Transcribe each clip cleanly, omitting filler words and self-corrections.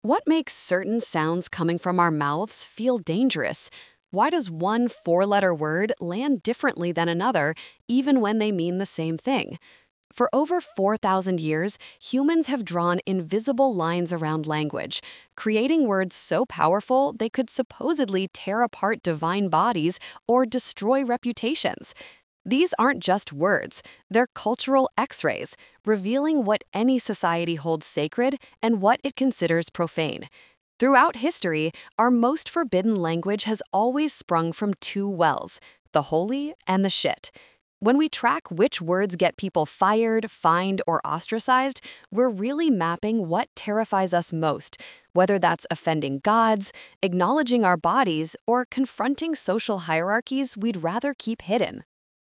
What makes certain sounds coming from our mouths feel dangerous? Why does one four-letter word land differently than another, even when they mean the same thing? For over 4,000 years, humans have drawn invisible lines around language, creating words so powerful they could supposedly tear apart divine bodies or destroy reputations. These aren't just words, they're cultural x-rays, revealing what any society holds sacred and what it considers profane. Throughout history, our most forbidden language has always sprung from two wells, the holy and the shit. When we track which words get people fired, fined, or ostracized, we're really mapping what terrifies us most, whether that's offending gods, acknowledging our bodies, or confronting social hierarchies we'd rather keep hidden.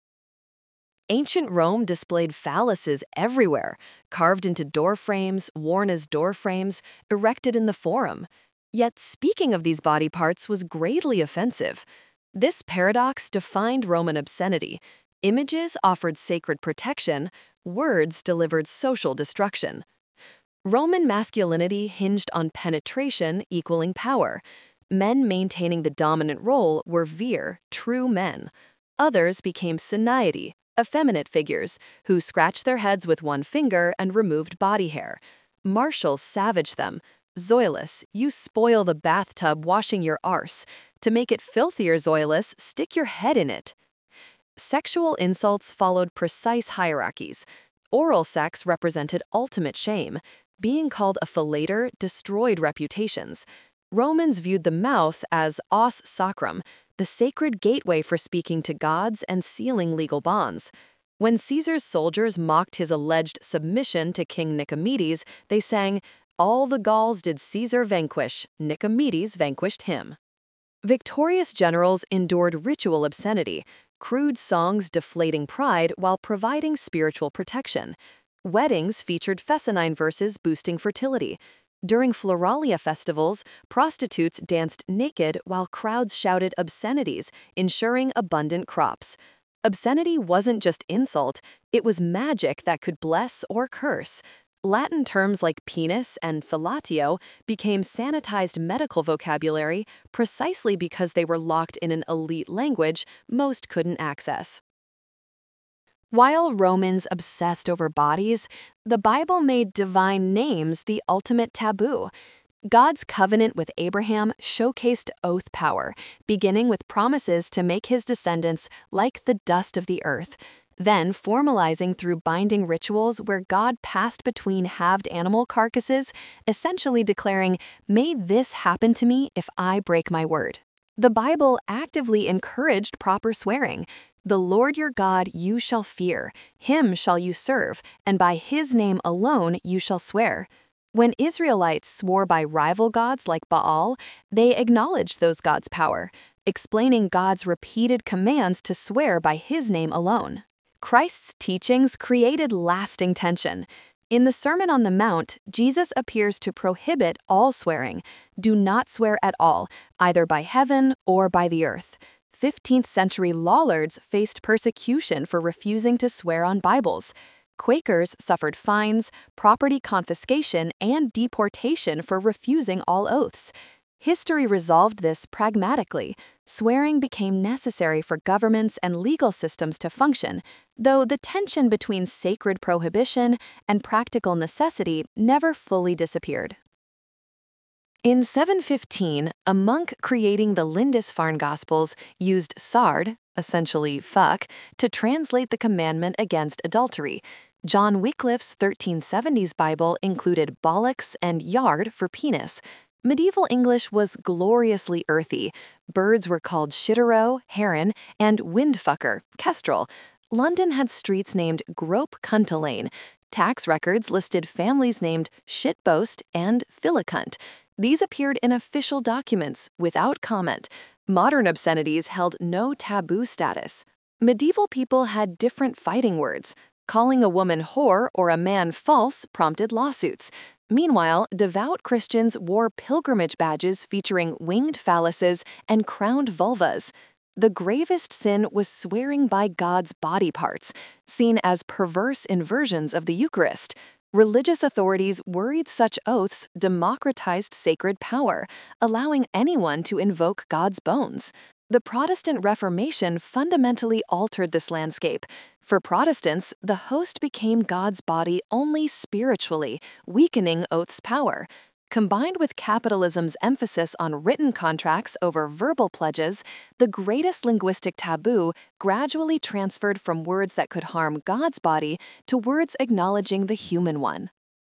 Ancient Rome displayed phalluses everywhere, carved into door frames, worn as door frames, erected in the forum. Yet speaking of these body parts was greatly offensive. This paradox defined Roman obscenity. Images offered sacred protection, words delivered social destruction. Roman masculinity hinged on penetration equaling power. Men maintaining the dominant role were vir, true men. Others became seniety, effeminate figures, who scratched their heads with one finger and removed body hair. Martial savaged them. Zoilus, you spoil the bathtub washing your arse. To make it filthier, Zoilus, stick your head in it. Sexual insults followed precise hierarchies. Oral sex represented ultimate shame. Being called a fellator destroyed reputations. Romans viewed the mouth as os sacrum, the sacred gateway for speaking to gods and sealing legal bonds. When Caesar's soldiers mocked his alleged submission to King Nicomedes, they sang, "All the Gauls did Caesar vanquish, Nicomedes vanquished him." Victorious generals endured ritual obscenity, crude songs deflating pride while providing spiritual protection. Weddings featured fescennine verses boosting fertility. During Floralia festivals, prostitutes danced naked while crowds shouted obscenities, ensuring abundant crops. Obscenity wasn't just insult, it was magic that could bless or curse. Latin terms like penis and fellatio became sanitized medical vocabulary precisely because they were locked in an elite language most couldn't access. While Romans obsessed over bodies, the Bible made divine names the ultimate taboo. God's covenant with Abraham showcased oath power, beginning with promises to make his descendants like the dust of the earth, then formalizing through binding rituals where God passed between halved animal carcasses, essentially declaring, "May this happen to me if I break my word." The Bible actively encouraged proper swearing. "The Lord your God you shall fear, him shall you serve, and by his name alone you shall swear." When Israelites swore by rival gods like Baal, they acknowledged those gods' power, explaining God's repeated commands to swear by his name alone. Christ's teachings created lasting tension. In the Sermon on the Mount, Jesus appears to prohibit all swearing. Do not swear at all, either by heaven or by the earth. 15th century lollards faced persecution for refusing to swear on Bibles. Quakers suffered fines, property confiscation, and deportation for refusing all oaths. History resolved this pragmatically. Swearing became necessary for governments and legal systems to function, though the tension between sacred prohibition and practical necessity never fully disappeared. In 715, a monk creating the Lindisfarne Gospels used sard, essentially fuck, to translate the commandment against adultery. John Wycliffe's 1370s Bible included bollocks and yard for penis. Medieval English was gloriously earthy. Birds were called shitterow, heron, and windfucker, kestrel. London had streets named Grope Cuntalane. Tax records listed families named Shitboast and Fillicunt. These appeared in official documents without comment. Modern obscenities held no taboo status. Medieval people had different fighting words. Calling a woman whore or a man false prompted lawsuits. Meanwhile, devout Christians wore pilgrimage badges featuring winged phalluses and crowned vulvas. The gravest sin was swearing by God's body parts, seen as perverse inversions of the Eucharist. Religious authorities worried such oaths democratized sacred power, allowing anyone to invoke God's bones. The Protestant Reformation fundamentally altered this landscape. For Protestants, the host became God's body only spiritually, weakening oaths' power. Combined with capitalism's emphasis on written contracts over verbal pledges, the greatest linguistic taboo gradually transferred from words that could harm God's body to words acknowledging the human one.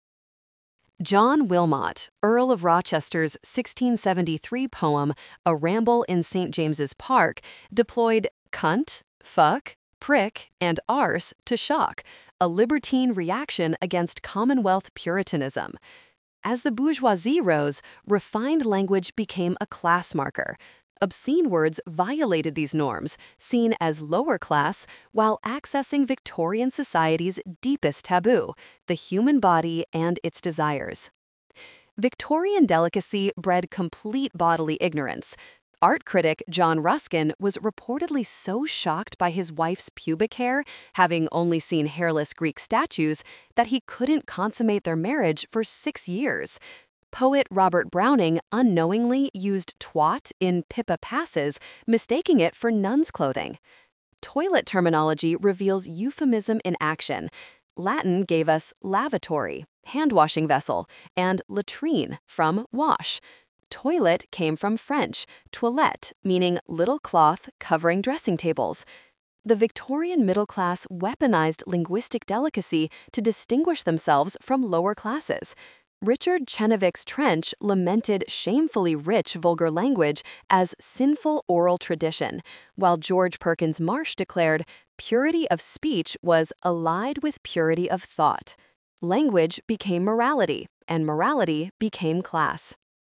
John Wilmot, Earl of Rochester's 1673 poem, A Ramble in St. James's Park, deployed cunt, fuck, prick, and arse to shock, a libertine reaction against Commonwealth Puritanism. As the bourgeoisie rose, refined language became a class marker. Obscene words violated these norms, seen as lower class, while accessing Victorian society's deepest taboo, the human body and its desires. Victorian delicacy bred complete bodily ignorance. Art critic John Ruskin was reportedly so shocked by his wife's pubic hair, having only seen hairless Greek statues, that he couldn't consummate their marriage for 6 years. Poet Robert Browning unknowingly used twat in Pippa Passes, mistaking it for nun's clothing. Toilet terminology reveals euphemism in action. Latin gave us lavatory, hand-washing vessel, and latrine from wash. Toilet came from French, toilette, meaning little cloth covering dressing tables. The Victorian middle class weaponized linguistic delicacy to distinguish themselves from lower classes. Richard Chenevix's Trench lamented shamefully rich vulgar language as sinful oral tradition, while George Perkins Marsh declared purity of speech was allied with purity of thought. Language became morality, and morality became class.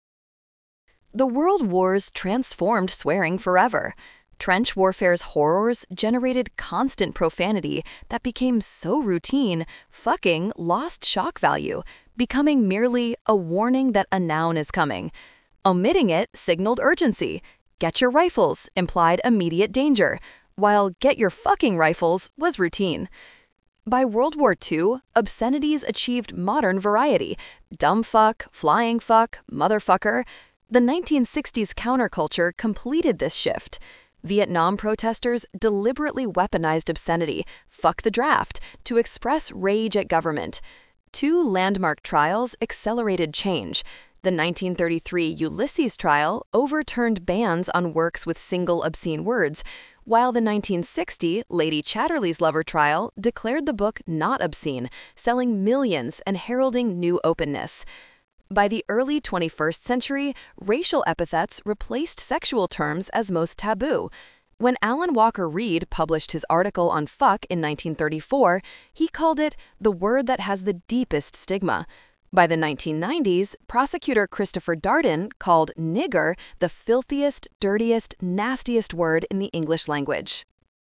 The World Wars transformed swearing forever. Trench warfare's horrors generated constant profanity that became so routine, fucking lost shock value, becoming merely a warning that a noun is coming. Omitting it signaled urgency. Get your rifles implied immediate danger, while get your fucking rifles was routine. By World War II, obscenities achieved modern variety. Dumb fuck, flying fuck, motherfucker. The 1960s counterculture completed this shift. Vietnam protesters deliberately weaponized obscenity, fuck the draft, to express rage at government. 2 landmark trials accelerated change. The 1933 Ulysses trial overturned bans on works with single obscene words, while the 1960 Lady Chatterley's Lover trial declared the book not obscene, selling millions and heralding new openness. By the early 21st century, racial epithets replaced sexual terms as most taboo. When Alan Walker Reed published his article on fuck in 1934, he called it the word that has the deepest stigma. By the 1990s, prosecutor Christopher Darden called nigger the filthiest, dirtiest, nastiest word in the English language.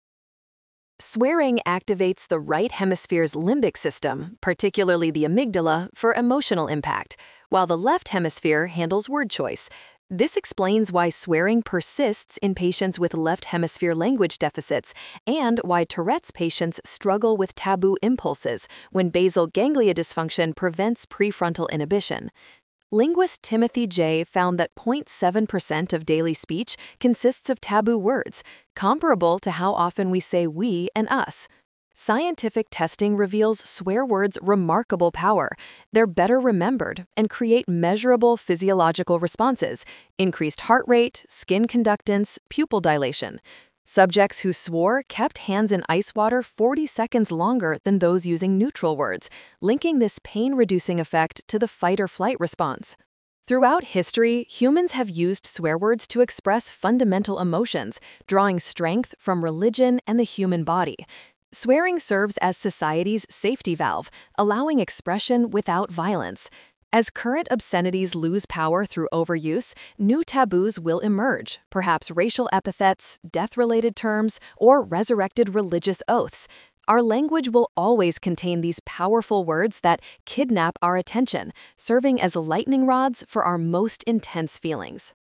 Swearing activates the right hemisphere's limbic system, particularly the amygdala, for emotional impact, while the left hemisphere handles word choice. This explains why swearing persists in patients with left hemisphere language deficits and why Tourette's patients struggle with taboo impulses when basal ganglia dysfunction prevents prefrontal inhibition. Linguist Timothy Jay found that 0.7% of daily speech consists of taboo words, comparable to how often we say we and us. Scientific testing reveals swear words' remarkable power. They're better remembered and create measurable physiological responses, increased heart rate, skin conductance, pupil dilation. Subjects who swore kept hands in ice water 40 seconds longer than those using neutral words, linking this pain-reducing effect to the fight-or-flight response. Throughout history, humans have used swear words to express fundamental emotions, drawing strength from religion and the human body. Swearing serves as society's safety valve, allowing expression without violence. As current obscenities lose power through overuse, new taboos will emerge, perhaps racial epithets, death-related terms, or resurrected religious oaths. Our language will always contain these powerful words that kidnap our attention, serving as lightning rods for our most intense feelings.